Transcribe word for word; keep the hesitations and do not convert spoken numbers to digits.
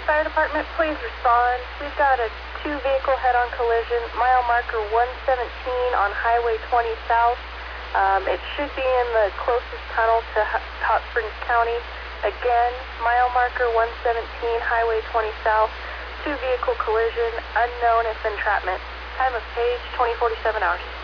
Fire Department, please respond. We've got a two-vehicle head-on collision, mile marker one seventeen on Highway twenty South. Um, it should be in the closest tunnel to Hot Springs County. Again, mile marker one seventeen, Highway twenty South. Two-vehicle collision, unknown if entrapment. Time of page twenty forty-seven hours.